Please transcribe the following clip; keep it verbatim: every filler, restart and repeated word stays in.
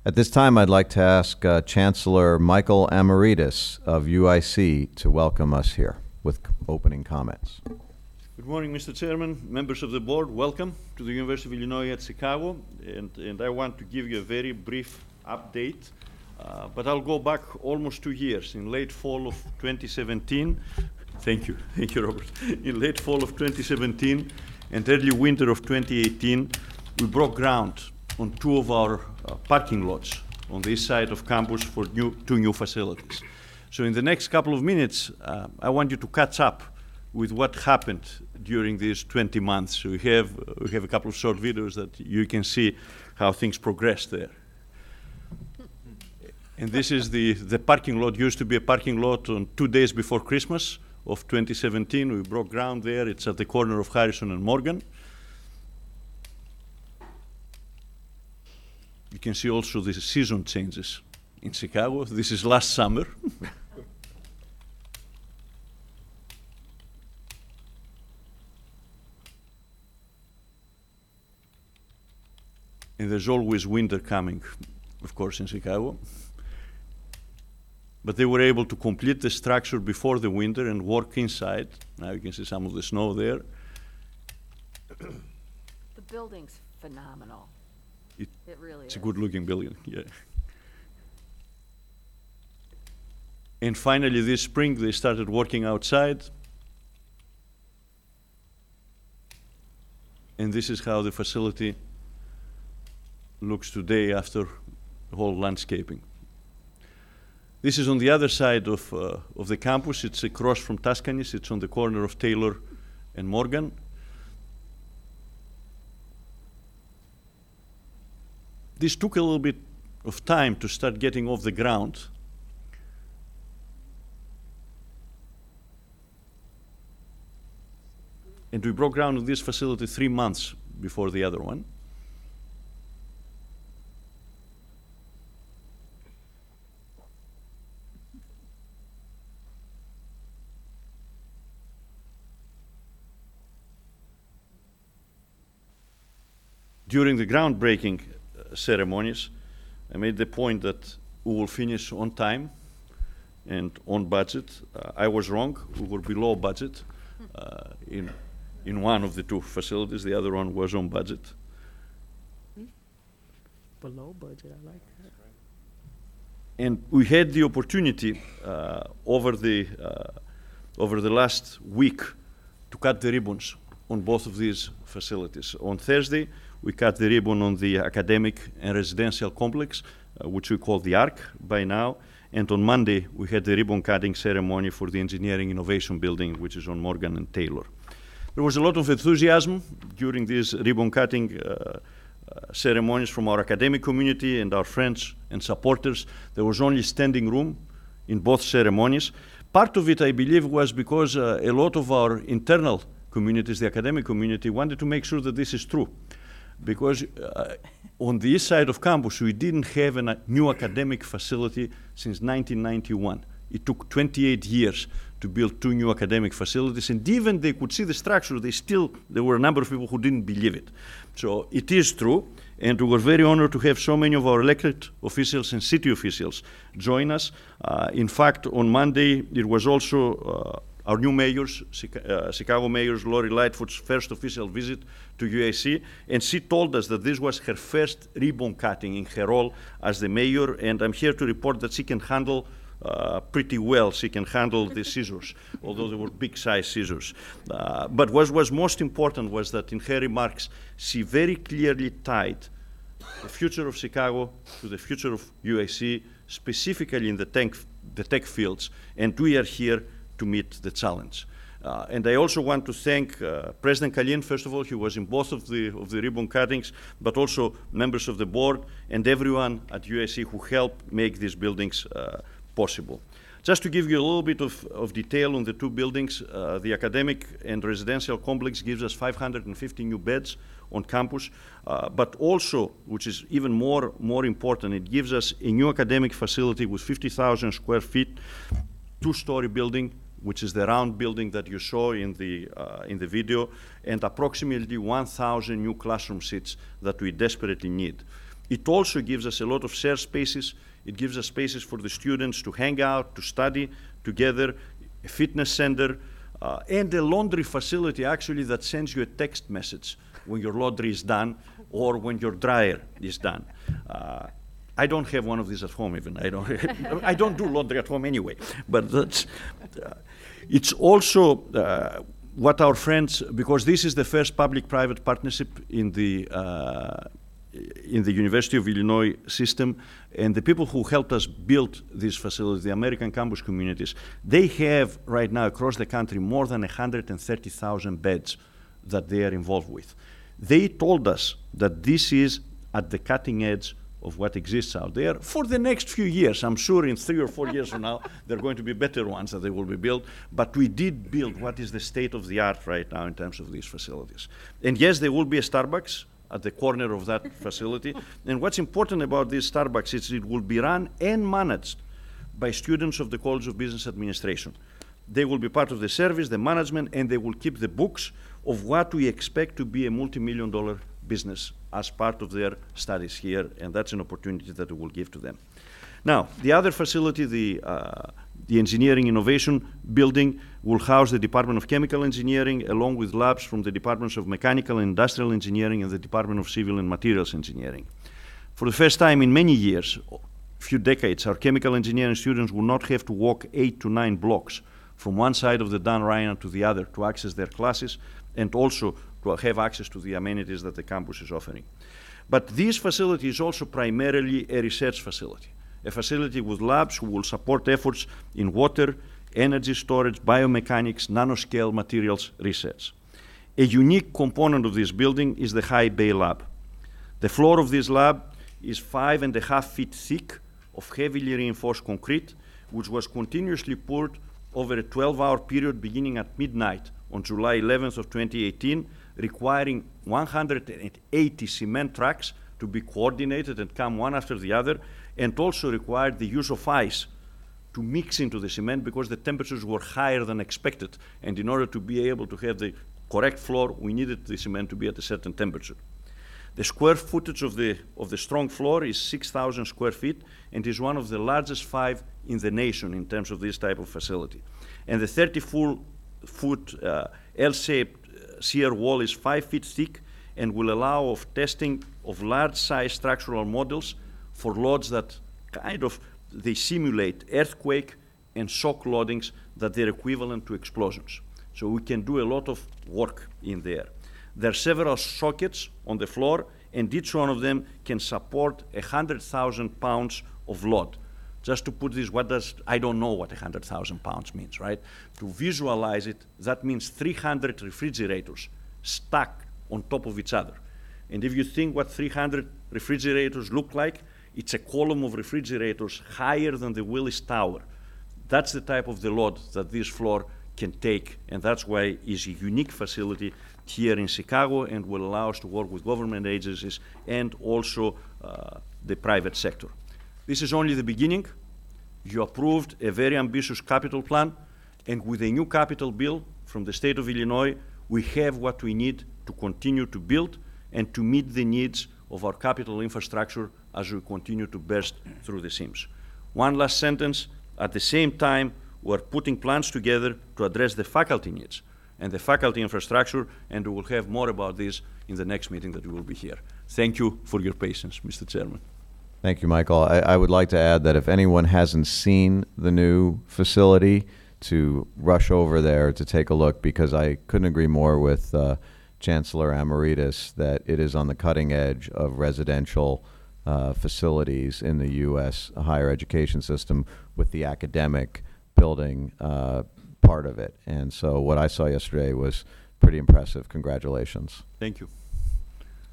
At this time, I'd like to ask uh, Chancellor Michael Amaritis of U I C to welcome us here with opening comments. Good morning, Mister Chairman, members of the board. Welcome to the University of Illinois at Chicago. And, and I want to give you a very brief update, uh, but I'll go back almost two years. In late fall of twenty seventeen, thank you, thank you, Robert. In late fall of twenty seventeen and early winter of twenty eighteen, we broke ground on two of our uh, parking lots on the east side of campus for new, two new facilities. So in the next couple of minutes, uh, I want you to catch up with what happened during these twenty months. So we have, uh, we have a couple of short videos that you can see how things progressed there. And this is the, the parking lot. Used to be a parking lot on two days before Christmas of twenty seventeen. We broke ground there. It's at the corner of Harrison and Morgan. You can see also the season changes in Chicago. This is last summer. And there's always winter coming, of course, in Chicago. But they were able to complete the structure before the winter and work inside. Now you can see some of the snow there. The building's phenomenal. It, it really it's is. a good-looking building, yeah. And finally, this spring, they started working outside. And this is how the facility looks today after the whole landscaping. This is on the other side of, uh, of the campus. It's across from Tuscany's. It's on the corner of Taylor and Morgan. This took a little bit of time to start getting off the ground. And we broke ground on this facility three months before the other one. During the groundbreaking uh, ceremonies, I made the point that we will finish on time and on budget. Uh, I was wrong. We were below budget uh, in, in one of the two facilities. The other one was on budget. Below budget, I like that. And we had the opportunity uh, over, the, uh, over the last week to cut the ribbons on both of these facilities. On Thursday, we cut the ribbon on the academic and residential complex, uh, which we call the ARC by now. And on Monday, we had the ribbon cutting ceremony for the Engineering Innovation Building, which is on Morgan and Taylor. There was a lot of enthusiasm during these ribbon cutting uh, uh, ceremonies from our academic community and our friends and supporters. There was only standing room in both ceremonies. Part of it, I believe, was because uh, a lot of our internal communities, the academic community, wanted to make sure that this is true. Because uh, on the east side of campus, we didn't have a new academic facility since nineteen ninety-one. It took twenty-eight years to build two new academic facilities, and even they could see the structure, they still, there were a number of people who didn't believe it. So it is true, and we were very honored to have so many of our elected officials and city officials join us. Uh, in fact, on Monday, it was also uh, our new mayor's, uh, Chicago Mayor's Lori Lightfoot's first official visit to U I C, and she told us that this was her first ribbon cutting in her role as the mayor, and I'm here to report that she can handle uh, pretty well. She can handle the scissors, although they were big size scissors. Uh, but what was most important was that in her remarks, she very clearly tied the future of Chicago to the future of U I C, specifically in the tech, the tech fields, and we are here to meet the challenge. Uh, and I also want to thank uh, President Kalin, first of all. He was in both of the, of the ribbon cuttings, but also members of the board and everyone at U I C who helped make these buildings uh, possible. Just to give you a little bit of, of detail on the two buildings, uh, the academic and residential complex gives us five hundred fifty new beds on campus, uh, but also, which is even more, more important, it gives us a new academic facility with fifty thousand square feet, two-story building, which is the round building that you saw in the, uh, in the video, and approximately one thousand new classroom seats that we desperately need. It also gives us a lot of shared spaces. It gives us spaces for the students to hang out, to study together, a fitness center, uh, and a laundry facility actually that sends you a text message when your laundry is done or when your dryer is done. Uh, I don't have one of these at home even. I don't, I don't do laundry at home anyway. But that's, uh, it's also uh, what our friends, because this is the first public-private partnership in the uh, in the University of Illinois system, and the people who helped us build this facility, the American campus communities, they have right now across the country more than one hundred thirty thousand beds that they are involved with. They told us that this is at the cutting edge of what exists out there for the next few years. I'm sure in three or four years from now, there are going to be better ones that they will be built, but we did build what is the state of the art right now in terms of these facilities. And yes, there will be a Starbucks at the corner of that facility. And what's important about this Starbucks is it will be run and managed by students of the College of Business Administration. They will be part of the service, the management, and they will keep the books of what we expect to be a multi-million dollar business as part of their studies here, and that's an opportunity that we will give to them. Now, the other facility, the, uh, the Engineering Innovation Building, will house the Department of Chemical Engineering along with labs from the Departments of Mechanical and Industrial Engineering and the Department of Civil and Materials Engineering. For the first time in many years, a few decades, our chemical engineering students will not have to walk eight to nine blocks from one side of the Dan Ryan to the other to access their classes and also to have access to the amenities that the campus is offering. But this facility is also primarily a research facility, a facility with labs who will support efforts in water, energy storage, biomechanics, nanoscale materials research. A unique component of this building is the high bay lab. The floor of this lab is five and a half feet thick of heavily reinforced concrete, which was continuously poured over a twelve hour period beginning at midnight on July eleventh of twenty eighteen, requiring one hundred eighty cement trucks to be coordinated and come one after the other, and also required the use of ice to mix into the cement because the temperatures were higher than expected. And in order to be able to have the correct floor, we needed the cement to be at a certain temperature. The square footage of the, of the strong floor is six thousand square feet and is one of the largest five in the nation in terms of this type of facility. And the thirty foot uh, L-shaped uh, shear wall is five feet thick and will allow of testing of large size structural models for loads that kind of, they simulate earthquake and shock loadings that they're equivalent to explosions. So we can do a lot of work in there. There are several sockets on the floor, and each one of them can support one hundred thousand pounds of load. Just to put this, what does, I don't know what one hundred thousand pounds means, right? To visualize it, that means three hundred refrigerators stacked on top of each other. And if you think what three hundred refrigerators look like, it's a column of refrigerators higher than the Willis Tower. That's the type of the load that this floor can take, and that's why it's a unique facility here in Chicago and will allow us to work with government agencies and also uh, the private sector. This is only the beginning. You approved a very ambitious capital plan, and with a new capital bill from the state of Illinois, we have what we need to continue to build and to meet the needs of our capital infrastructure as we continue to burst through the seams. One last sentence. At the same time, we're putting plans together to address the faculty needs and the faculty infrastructure, and we will have more about this in the next meeting that we will be here. Thank you for your patience, Mister Chairman. Thank you, Michael. I, I would like to add that if anyone hasn't seen the new facility, to rush over there to take a look, because I couldn't agree more with uh, Chancellor Amaritis that it is on the cutting edge of residential uh, facilities in the U S higher education system with the academic building uh, part of it. And so what I saw yesterday was pretty impressive. Congratulations. Thank you.